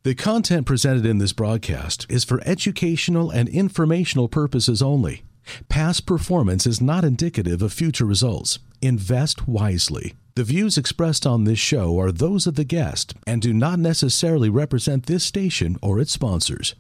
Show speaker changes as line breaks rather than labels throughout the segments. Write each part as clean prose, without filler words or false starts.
The content presented in this broadcast is for educational and informational purposes only. Past performance is not indicative of future results. Invest wisely. The views expressed on this show are those of the guest and do not necessarily represent this station or its sponsors.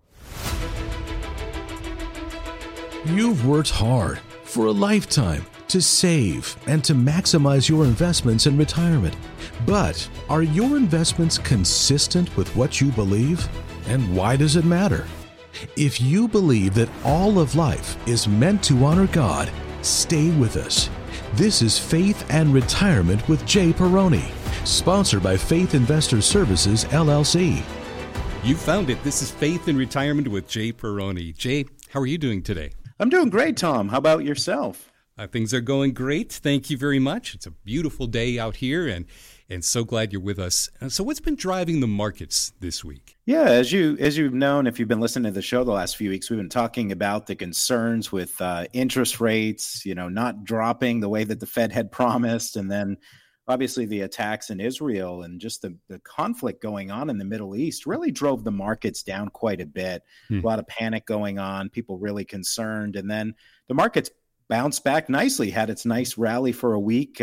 You've worked hard for a lifetime to save and to maximize your investments in retirement. But are your investments consistent with what you believe? And why does it matter? If you believe that all of life is meant to honor God, stay with us. This is Faith and Retirement with Jay Perrone, sponsored by Faith Investor Services, LLC.
You found it. This is Faith and Retirement with Jay Perrone. Jay, how are you doing today?
I'm doing great, Tom. How about yourself?
Things are going great. Thank you very much. It's a beautiful day out here, and so glad you're with us. So what's been driving the markets this week?
Yeah, as you've known, if you've been listening to the show the last few weeks, we've been talking about the concerns with interest rates, not dropping the way that the Fed had promised, and then obviously the attacks in Israel and just the conflict going on in the Middle East really drove the markets down quite a bit. A lot of panic going on, people really concerned, and then the markets bounced back nicely, had its nice rally for a week,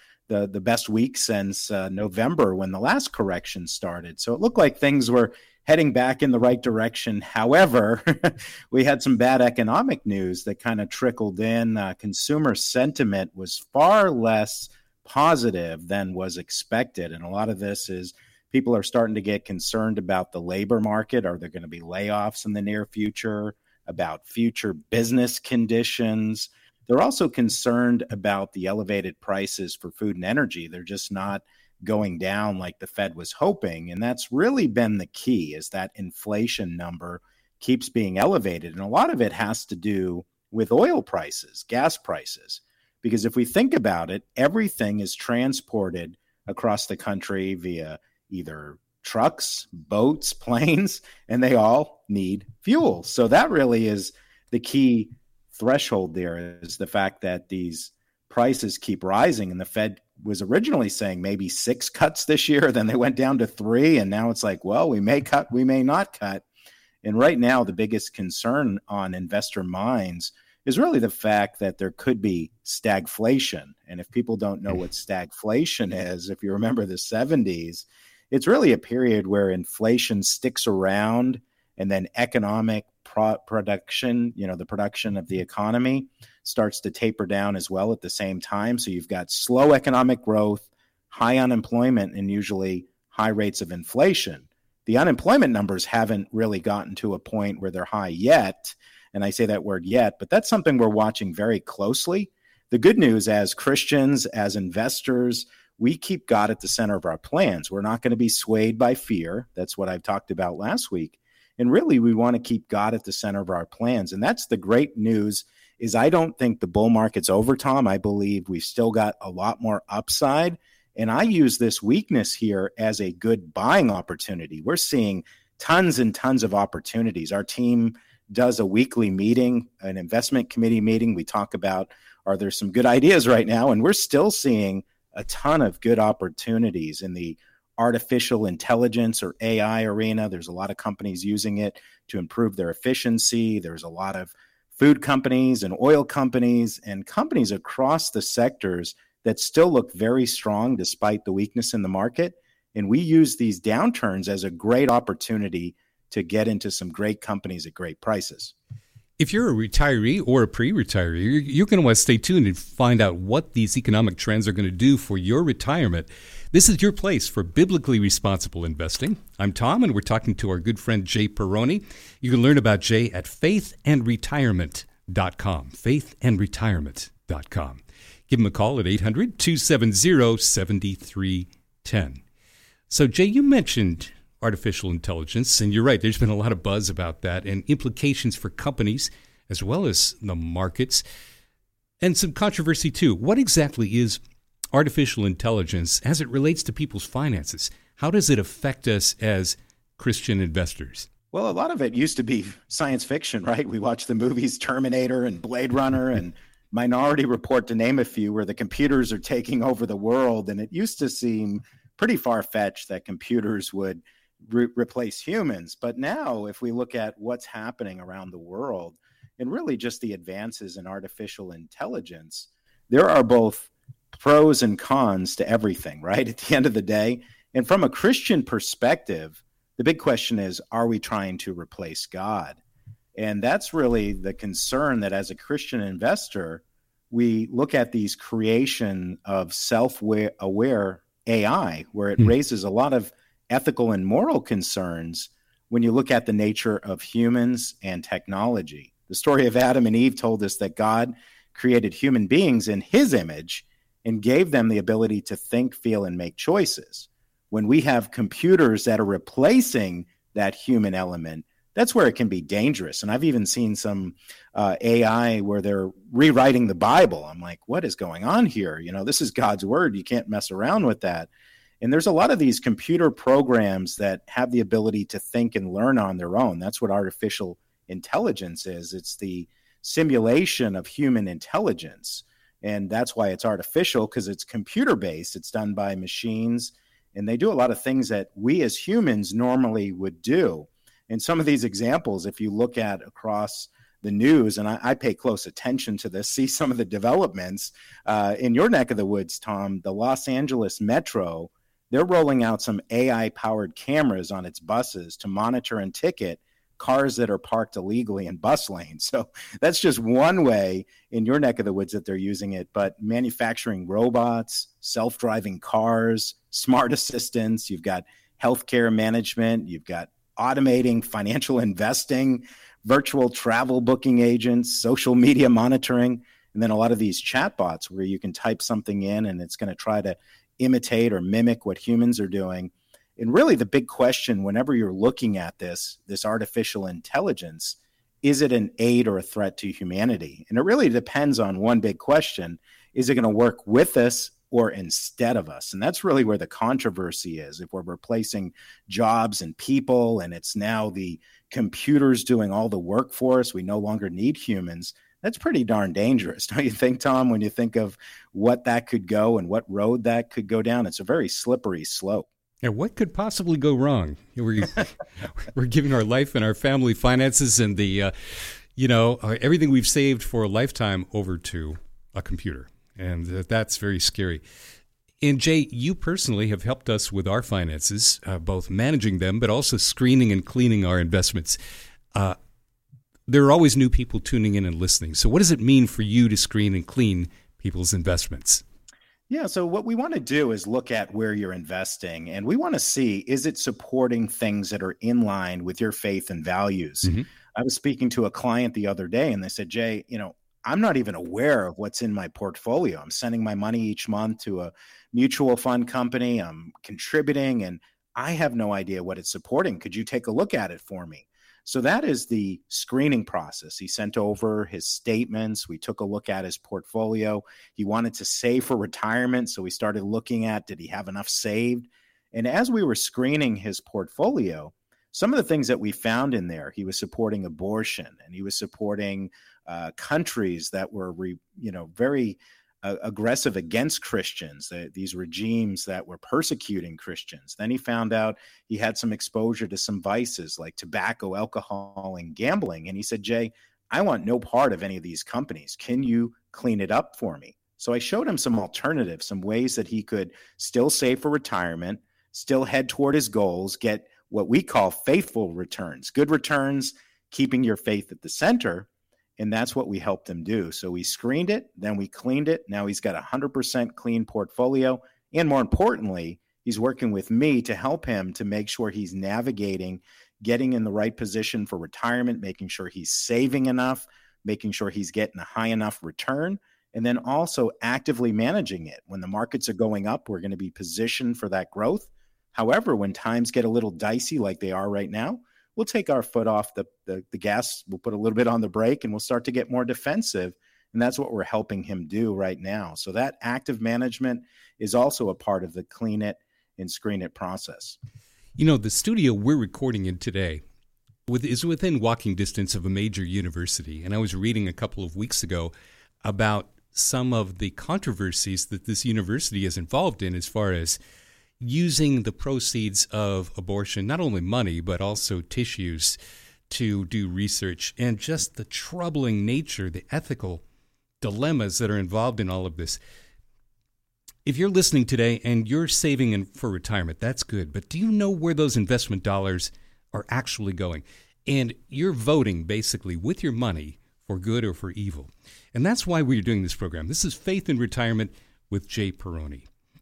the best week since November when the last correction started. So it looked like things were heading back in the right direction. However, we had some bad economic news that kind of trickled in. Consumer sentiment was far less positive than was expected. And a lot of this is people are starting to get concerned about the labor market. Are there going to be layoffs in the near future? About future business conditions? They're also concerned about the elevated prices for food and energy. They're just not going down like the Fed was hoping. And that's really been the key, is that inflation number keeps being elevated. And a lot of it has to do with oil prices, gas prices. Because if we think about it, everything is transported across the country via either trucks, boats, planes, and they all need fuel. So that really is the key threshold there, is the fact that these prices keep rising. And the Fed was originally saying maybe 6 cuts this year, then they went down to 3, and now it's like, well, we may cut, we may not cut. And right now, the biggest concern on investor minds is really the fact that there could be stagflation. And if people don't know what stagflation is, if you remember the 70s, it's really a period where inflation sticks around and then economic production, the production of the economy starts to taper down as well at the same time. So you've got slow economic growth, high unemployment, and usually high rates of inflation. The unemployment numbers haven't really gotten to a point where they're high yet. And I say that word yet, but that's something we're watching very closely. The good news, as Christians, as investors, we keep God at the center of our plans. We're not going to be swayed by fear. That's what I've talked about last week. And really, we want to keep God at the center of our plans. And that's the great news, is I don't think the bull market's over, Tom. I believe we've still got a lot more upside. And I use this weakness here as a good buying opportunity. We're seeing tons and tons of opportunities. Our team does a weekly meeting, an investment committee meeting. We talk about, are there some good ideas right now? And we're still seeing a ton of good opportunities in the artificial intelligence or AI arena. There's a lot of companies using it to improve their efficiency. There's a lot of food companies and oil companies and companies across the sectors that still look very strong despite the weakness in the market. And we use these downturns as a great opportunity to get into some great companies at great prices.
If you're a retiree or a pre-retiree, you're going to want to stay tuned and find out what these economic trends are going to do for your retirement. This is your place for biblically responsible investing. I'm Tom, and we're talking to our good friend Jay Perrone. You can learn about Jay at faithandretirement.com, faithandretirement.com. Give him a call at 800-270-7310. So, Jay, you mentioned artificial intelligence, and you're right, there's been a lot of buzz about that and implications for companies as well as the markets, and some controversy too. What exactly is artificial intelligence as it relates to people's finances? How does it affect us as Christian investors?
Well, a lot of it used to be science fiction, right? We watched the movies Terminator and Blade Runner and Minority Report, to name a few, where the computers are taking over the world. And it used to seem pretty far-fetched that computers would replace humans. But now, if we look at what's happening around the world and really just the advances in artificial intelligence, there are both pros and cons to everything, right? At the end of the day. And from a Christian perspective, the big question is, are we trying to replace God? And that's really the concern, that as a Christian investor, we look at these creation of self-aware AI, where it raises a lot of ethical and moral concerns when you look at the nature of humans and technology. The story of Adam and Eve told us that God created human beings in his image and gave them the ability to think, feel, and make choices. When we have computers that are replacing that human element, that's where it can be dangerous. And I've even seen some AI where they're rewriting the Bible. I'm like, what is going on here? You know, this is God's word. You can't mess around with that. And there's a lot of these computer programs that have the ability to think and learn on their own. That's what artificial intelligence is. It's the simulation of human intelligence. And that's why it's artificial, because it's computer-based. It's done by machines, and they do a lot of things that we as humans normally would do. And some of these examples, if you look at across the news, and I pay close attention to this, see some of the developments in your neck of the woods, Tom, the Los Angeles Metro, they're rolling out some AI-powered cameras on its buses to monitor and ticket cars that are parked illegally in bus lanes. So that's just one way in your neck of the woods that they're using it. But manufacturing robots, self-driving cars, smart assistants, you've got healthcare management, you've got automating financial investing, virtual travel booking agents, social media monitoring, and then a lot of these chatbots where you can type something in and it's going to try to imitate or mimic what humans are doing. And really the big question whenever you're looking at this artificial intelligence, is it an aid or a threat to humanity? And it really depends on one big question. Is it going to work with us or instead of us? And that's really where the controversy is. If we're replacing jobs and people and it's now the computers doing all the work for us, we no longer need humans. That's pretty darn dangerous, don't you think, Tom, when you think of what that could go and what road that could go down? It's a very slippery slope.
Yeah, what could possibly go wrong? We're giving our life and our family finances and the, everything we've saved for a lifetime over to a computer. And that's very scary. And Jay, you personally have helped us with our finances, both managing them, but also screening and cleaning our investments. There are always new people tuning in and listening. So what does it mean for you to screen and clean people's investments?
Yeah, so what we want to do is look at where you're investing, and we want to see, is it supporting things that are in line with your faith and values? Mm-hmm. I was speaking to a client the other day, and they said, Jay, I'm not even aware of what's in my portfolio. I'm sending my money each month to a mutual fund company. I'm contributing, and I have no idea what it's supporting. Could you take a look at it for me? So that is the screening process. He sent over his statements. We took a look at his portfolio. He wanted to save for retirement, so we started looking at, did he have enough saved? And as we were screening his portfolio, some of the things that we found in there, he was supporting abortion, and he was supporting countries that were, very aggressive against Christians, these regimes that were persecuting Christians. Then he found out he had some exposure to some vices like tobacco, alcohol, and gambling. And he said, Jay, I want no part of any of these companies. Can you clean it up for me? So I showed him some alternatives, some ways that he could still save for retirement, still head toward his goals, get what we call faithful returns, good returns, keeping your faith at the center. And that's what we helped him do. So we screened it, then we cleaned it. Now he's got a 100% clean portfolio. And more importantly, he's working with me to help him to make sure he's navigating, getting in the right position for retirement, making sure he's saving enough, making sure he's getting a high enough return, and then also actively managing it. When the markets are going up, we're going to be positioned for that growth. However, when times get a little dicey like they are right now, we'll take our foot off the gas, we'll put a little bit on the brake, and we'll start to get more defensive. And that's what we're helping him do right now. So that active management is also a part of the clean it and screen it process.
The studio we're recording in today is within walking distance of a major university. And I was reading a couple of weeks ago about some of the controversies that this university is involved in as far as using the proceeds of abortion, not only money, but also tissues, to do research, and just the troubling nature, the ethical dilemmas that are involved in all of this. If you're listening today and you're saving for retirement, that's good. But do you know where those investment dollars are actually going? And you're voting basically with your money for good or for evil. And that's why we're doing this program. This is Faith in Retirement with Jay Perrone.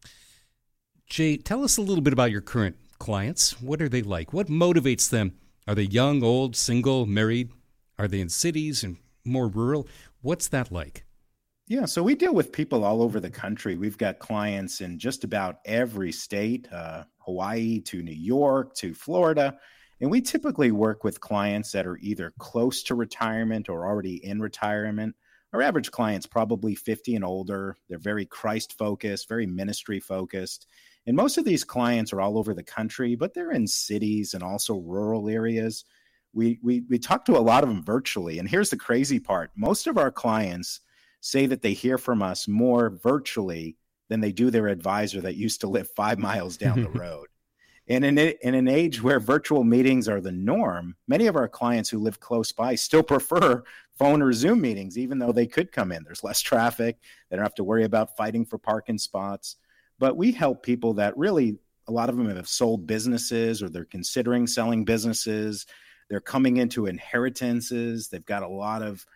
Jay, tell us a little bit about your current clients. What are they like? What motivates them? Are they young, old, single, married? Are they in cities and more rural? What's that like?
Yeah, so we deal with people all over the country. We've got clients in just about every state, Hawaii to New York to Florida. And we typically work with clients that are either close to retirement or already in retirement. Our average client's probably 50 and older. They're very Christ-focused, very ministry-focused. And most of these clients are all over the country, but they're in cities and also rural areas. We talk to a lot of them virtually. And here's the crazy part. Most of our clients say that they hear from us more virtually than they do their advisor that used to live 5 miles down the road. And in an age where virtual meetings are the norm, many of our clients who live close by still prefer phone or Zoom meetings, even though they could come in. There's less traffic. They don't have to worry about fighting for parking spots. But we help people that really, a lot of them have sold businesses or they're considering selling businesses. They're coming into inheritances. They've got a lot of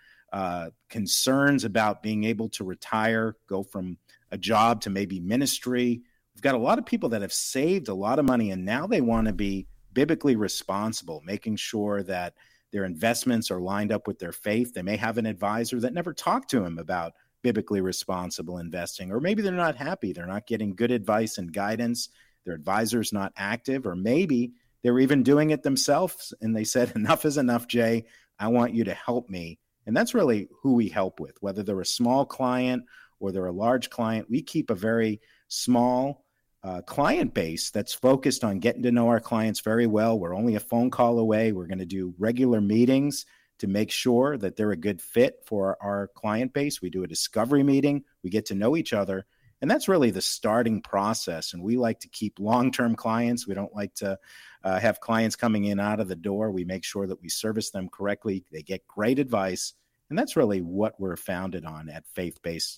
concerns about being able to retire, go from a job to maybe ministry. We've got a lot of people that have saved a lot of money and now they want to be biblically responsible, making sure that their investments are lined up with their faith. They may have an advisor that never talked to them about biblically responsible investing, or maybe they're not happy. They're not getting good advice and guidance. Their advisor's not active, or maybe they were even doing it themselves and they said, enough is enough, Jay. I want you to help me. And that's really who we help with, whether they're a small client or they're a large client. We keep a very small client base that's focused on getting to know our clients very well. We're only a phone call away. We're going to do regular meetings to make sure that they're a good fit for our client base. We do a discovery meeting. We get to know each other. And that's really the starting process. And we like to keep long-term clients. We don't like to have clients coming in out of the door. We make sure that we service them correctly. They get great advice. And that's really what we're founded on at Faith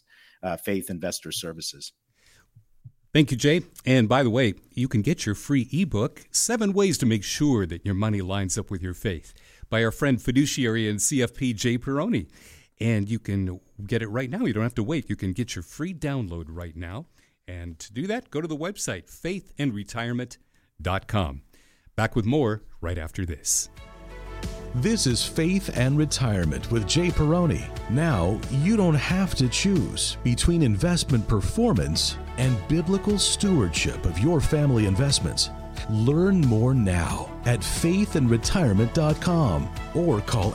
Investor Services.
Thank you, Jay. And by the way, you can get your free ebook, 7 Ways to Make Sure That Your Money Lines Up With Your Faith, by our friend fiduciary and CFP Jay Perrone. And you can get it right now. You don't have to wait. You can get your free download right now. And to do that, go to the website, faithandretirement.com. Back with more right after this.
This is Faith and Retirement with Jay Perrone. Now, you don't have to choose between investment performance and biblical stewardship of your family investments. Learn more now at faithandretirement.com or call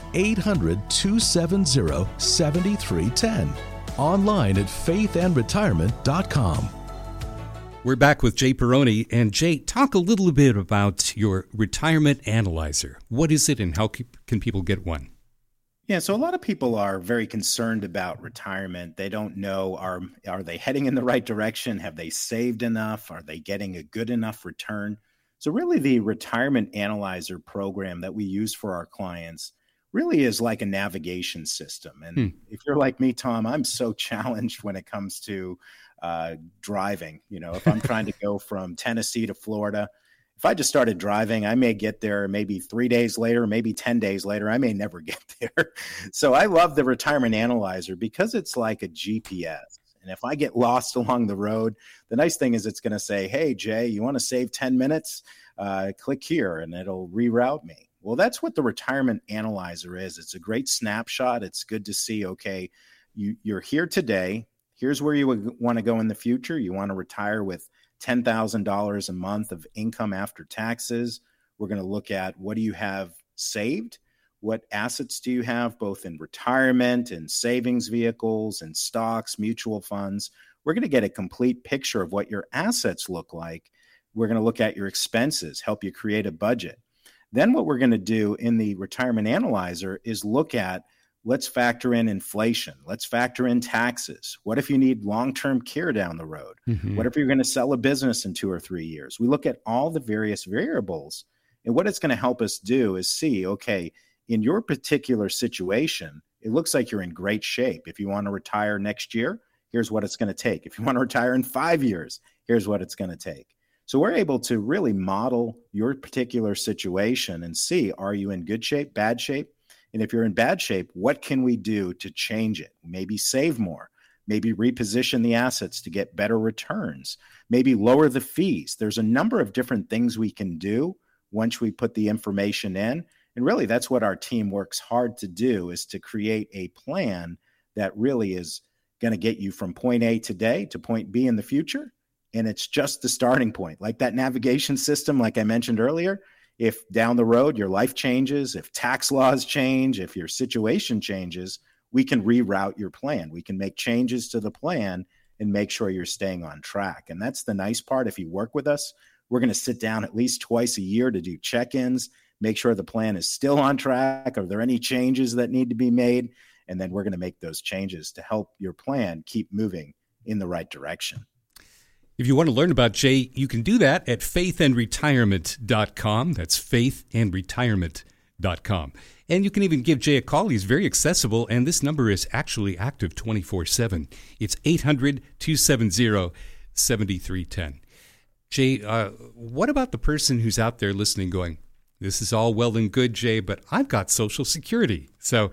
800-270-7310. Online at faithandretirement.com.
We're back with Jay Perrone. And Jay, talk a little bit about your retirement analyzer. What is it and how can people get one?
Yeah, so a lot of people are very concerned about retirement. They don't know, are they heading in the right direction? Have they saved enough? Are they getting a good enough return? So really the retirement analyzer program that we use for our clients really is like a navigation system. And if you're like me, Tom, I'm so challenged when it comes to driving. You know, if I'm trying to go from Tennessee to Florida, if I just started driving, I may get there maybe 3 days later, maybe 10 days later. I may never get there. So I love the retirement analyzer because it's like a GPS. And if I get lost along the road, the nice thing is it's going to say, hey, Jay, you want to save 10 minutes? Click here and it'll reroute me. Well, that's what the retirement analyzer is. It's a great snapshot. It's good to see, okay, you're here today. Here's where you would want to go in the future. You want to retire with $10,000 a month of income after taxes. We're going to look at what do you have saved? What assets do you have both in retirement and savings vehicles and stocks, mutual funds? We're going to get a complete picture of what your assets look like. We're going to look at your expenses, help you create a budget. Then what we're going to do in the retirement analyzer is look at let's factor in inflation. Let's factor in taxes. What if you need long-term care down the road? What if you're going to sell a business in 2 or 3 years? We look at all the various variables, and what it's going to help us do is see, okay, in your particular situation, it looks like you're in great shape. If you want to retire next year, here's what it's going to take. If you want to retire in 5 years, here's what it's going to take. So we're able to really model your particular situation and see, are you in good shape, bad shape? And if you're in bad shape, what can we do to change it? Maybe save more, maybe reposition the assets to get better returns, maybe lower the fees. There's a number of different things we can do once we put the information in. And really, that's what our team works hard to do, is to create a plan that really is going to get you from point A today to point B in the future. And it's just the starting point. Like that navigation system, like I mentioned earlier, if down the road your life changes, if tax laws change, if your situation changes, we can reroute your plan. We can make changes to the plan and make sure you're staying on track. And that's the nice part. If you work with us, we're going to sit down at least twice a year to do check-ins, make sure the plan is still on track. Are there any changes that need to be made? And then we're going to make those changes to help your plan keep moving in the right direction.
If you want to learn about Jay, you can do that at faithandretirement.com. That's faithandretirement.com. And you can even give Jay a call. He's very accessible, and this number is actually active 24/7. It's 800-270-7310. Jay, what about the person who's out there listening going, this is all well and good, Jay, but I've got Social Security. So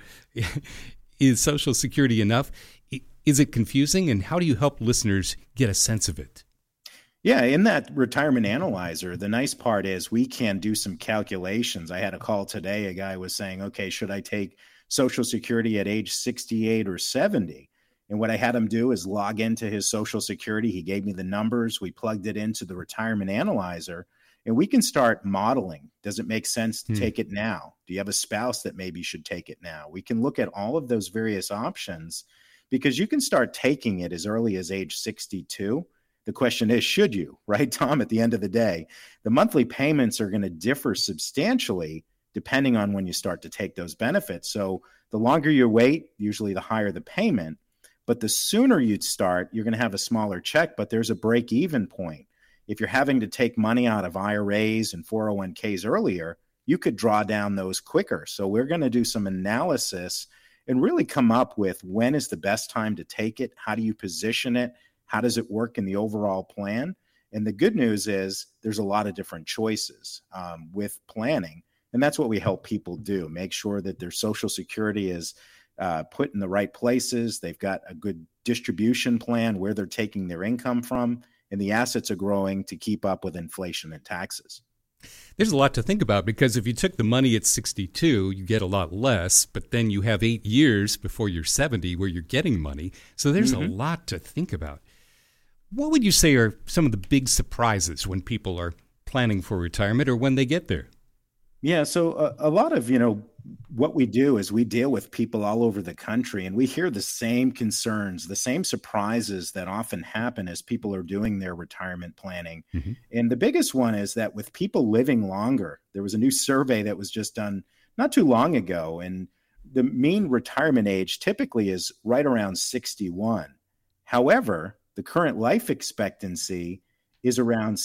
is Social Security enough? Is it confusing? And how do you help listeners get a sense of it?
Yeah, in that retirement analyzer, the nice part is we can do some calculations. I had a call today. A guy was saying, okay, should I take Social Security at age 68 or 70? And what I had him do is log into his Social Security. He gave me the numbers. We plugged it into the retirement analyzer, and we can start modeling. Does it make sense to take it now? Do you have a spouse that maybe should take it now? We can look at all of those various options, because you can start taking it as early as age 62. The question is, should you, right, Tom? At the end of the day, the monthly payments are going to differ substantially depending on when you start to take those benefits. So the longer you wait, usually the higher the payment. But the sooner you start, you're going to have a smaller check, but there's a break-even point. If you're having to take money out of IRAs and 401ks earlier, you could draw down those quicker. So we're going to do some analysis and really come up with when is the best time to take it, how do you position it, how does it work in the overall plan? And the good news is there's a lot of different choices with planning, and that's what we help people do, make sure that their Social Security is put in the right places, they've got a good distribution plan, where they're taking their income from, and the assets are growing to keep up with inflation and taxes.
There's a lot to think about, because if you took the money at 62, you get a lot less, but then you have 8 years before you're 70 where you're getting money. So there's a lot to think about. What would you say are some of the big surprises when people are planning for retirement or when they get there?
Yeah, so a lot of, what we do is we deal with people all over the country, and we hear the same concerns, the same surprises that often happen as people are doing their retirement planning. And the biggest one is that with people living longer, there was a new survey that was just done not too long ago, and the mean retirement age typically is right around 61. However, the current life expectancy is around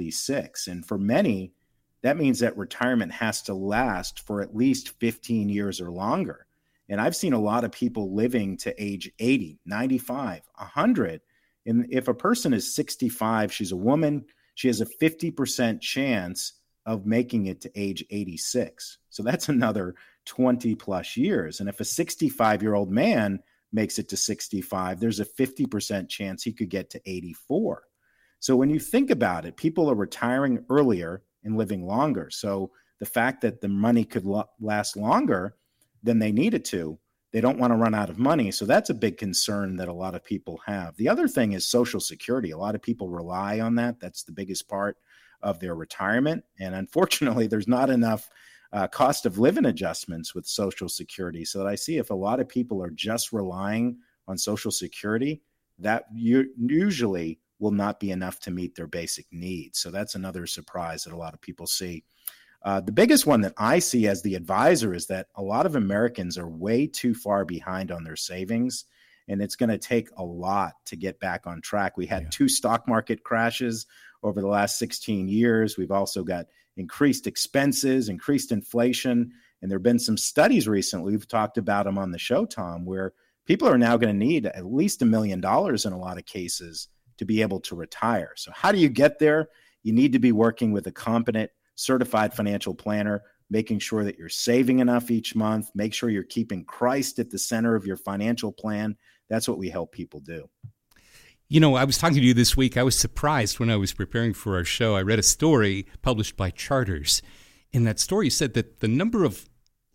76. And for many, that means that retirement has to last for at least 15 years or longer. And I've seen a lot of people living to age 80, 95, 100. And if a person is 65, she's a woman, she has a 50% chance of making it to age 86. So that's another 20 plus years. And if a 65-year-old man makes it to 65, there's a 50% chance he could get to 84. So when you think about it, people are retiring earlier and living longer. So the fact that the money could last longer than they need it to, they don't want to run out of money. So that's a big concern that a lot of people have. The other thing is Social Security. A lot of people rely on that. That's the biggest part of their retirement. And unfortunately, there's not enough cost of living adjustments with Social Security. So that I see if a lot of people are just relying on Social Security, that usually will not be enough to meet their basic needs. So that's another surprise that a lot of people see. The biggest one that I see as the advisor is that a lot of Americans are way too far behind on their savings, and it's going to take a lot to get back on track. We had 2 stock market crashes over the last 16 years. We've also got increased expenses, increased inflation, and there have been some studies recently, we've talked about them on the show, Tom, where people are now going to need at least $1 million in a lot of cases to be able to retire. So how do you get there? You need to be working with a competent, certified financial planner, making sure that you're saving enough each month, make sure you're keeping Christ at the center of your financial plan. That's what we help people do.
You know, I was talking to you this week. I was surprised when I was preparing for our show. I read a story published by Charters. And that story said that the number of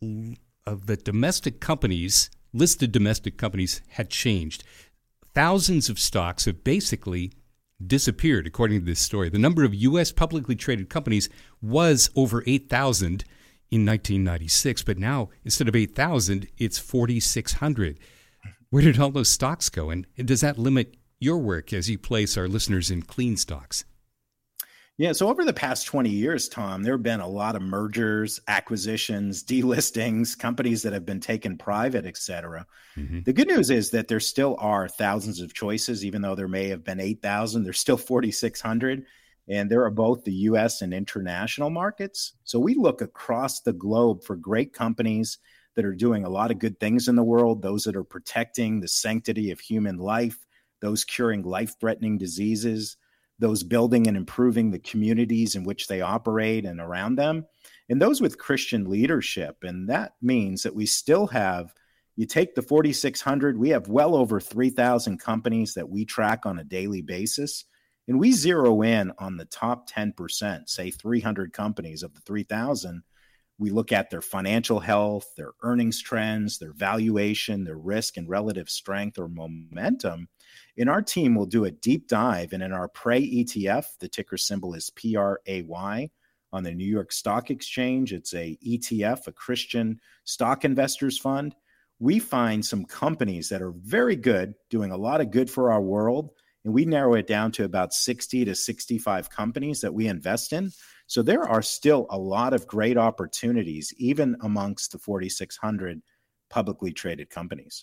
the domestic companies, listed domestic companies, had changed. Thousands of stocks have basically disappeared, according to this story. The number of U.S. publicly traded companies was over 8,000 in 1996, but now instead of 8,000, it's 4,600. Where did all those stocks go? And does that limit your work as you place our listeners in clean stocks?
Yeah, so over the past 20 years, Tom, there have been a lot of mergers, acquisitions, delistings, companies that have been taken private, et cetera. Mm-hmm. The good news is that there still are thousands of choices, even though there may have been 8,000, there's still 4,600. And there are both the U.S. and international markets. So we look across the globe for great companies that are doing a lot of good things in the world, those that are protecting the sanctity of human life, those curing life-threatening diseases, those building and improving the communities in which they operate and around them, and those with Christian leadership. And that means that we still have, you take the 4,600, we have well over 3,000 companies that we track on a daily basis, and we zero in on the top 10%, say 300 companies of the 3,000. We look at their financial health, their earnings trends, their valuation, their risk and relative strength or momentum. And our team will do a deep dive. And in our PRAY ETF, the ticker symbol is PRAY on the New York Stock Exchange. It's a ETF, a Christian stock investors fund. We find some companies that are very good, doing a lot of good for our world. And we narrow it down to about 60 to 65 companies that we invest in. So there are still a lot of great opportunities, even amongst the 4,600 publicly traded companies.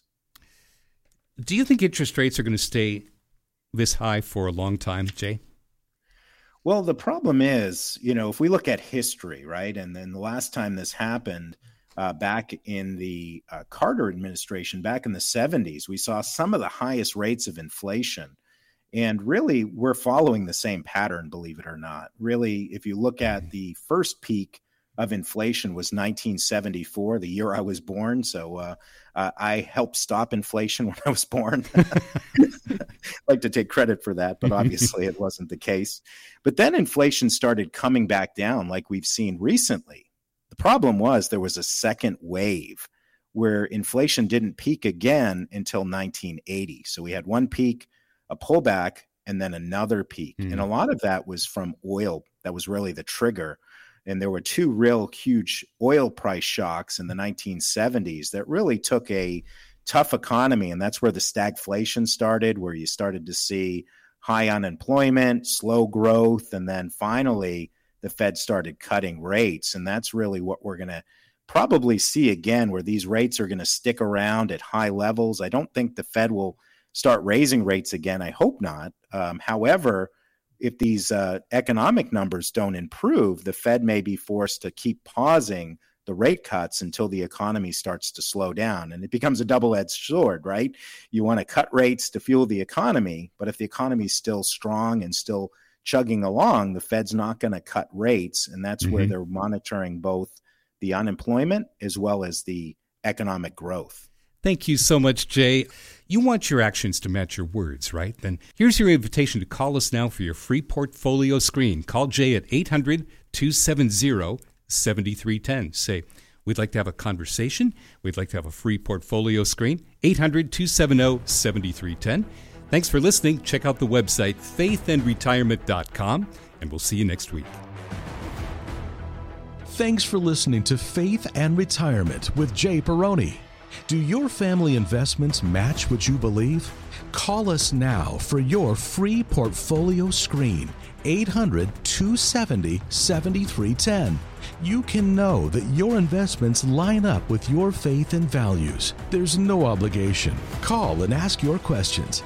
Do you think interest rates are going to stay this high for a long time, Jay?
Well, the problem is, if we look at history, right, and then the last time this happened back in the Carter administration, back in the 70s, we saw some of the highest rates of inflation. And really, we're following the same pattern, believe it or not. Really, if you look at the first peak of inflation was 1974, the year I was born. So I helped stop inflation when I was born. I'd like to take credit for that, but obviously it wasn't the case. But then inflation started coming back down like we've seen recently. The problem was there was a second wave where inflation didn't peak again until 1980. So we had one peak, a pullback, and then another peak. And a lot of that was from oil. That was really the trigger. And there were two real huge oil price shocks in the 1970s that really took a tough economy. And that's where the stagflation started, where you started to see high unemployment, slow growth. And then finally, the Fed started cutting rates. And that's really what we're going to probably see again, where these rates are going to stick around at high levels. I don't think the Fed will start raising rates again. I hope not. However, if these economic numbers don't improve, the Fed may be forced to keep pausing the rate cuts until the economy starts to slow down. And it becomes a double-edged sword, right? You want to cut rates to fuel the economy, but if the economy is still strong and still chugging along, the Fed's not going to cut rates. And that's where they're monitoring both the unemployment as well as the economic growth.
Thank you so much, Jay. You want your actions to match your words, right? Then here's your invitation to call us now for your free portfolio screen. Call Jay at 800-270-7310. Say, we'd like to have a conversation. We'd like to have a free portfolio screen. 800-270-7310. Thanks for listening. Check out the website, faithandretirement.com, and we'll see you next week.
Thanks for listening to Faith and Retirement with Jay Perrone. Do your family investments match what you believe? Call us now for your free portfolio screen. 800-270-7310. You can know that your investments line up with your faith and values. There's no obligation. Call and ask your questions.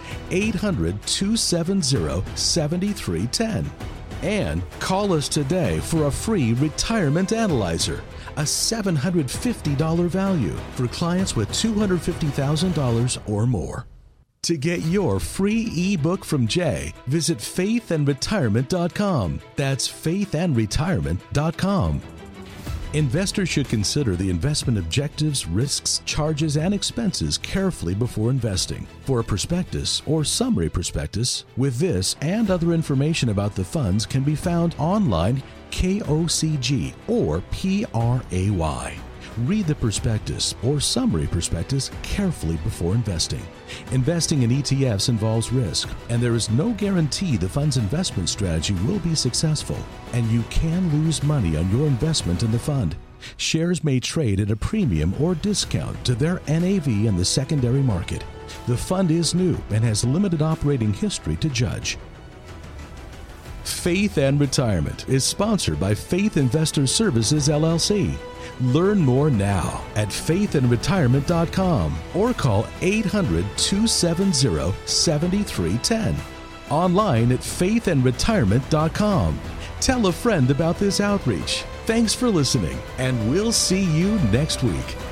800-270-7310. And call us today for a free retirement analyzer, a $750 value for clients with $250,000 or more. To get your free ebook from Jay, visit faithandretirement.com. That's faithandretirement.com. Investors should consider the investment objectives, risks, charges, and expenses carefully before investing. For a prospectus or summary prospectus with this and other information about the funds can be found online, KOCG or PRAY. Read the prospectus or summary prospectus carefully before investing. Investing in ETFs involves risk, and there is no guarantee the fund's investment strategy will be successful, and you can lose money on your investment in the fund. Shares may trade at a premium or discount to their NAV in the secondary market. The fund is new and has limited operating history to judge. Faith and Retirement is sponsored by Faith Investor Services, LLC. Learn more now at faithandretirement.com or call 800-270-7310. Online at faithandretirement.com. Tell a friend about this outreach. Thanks for listening, and we'll see you next week.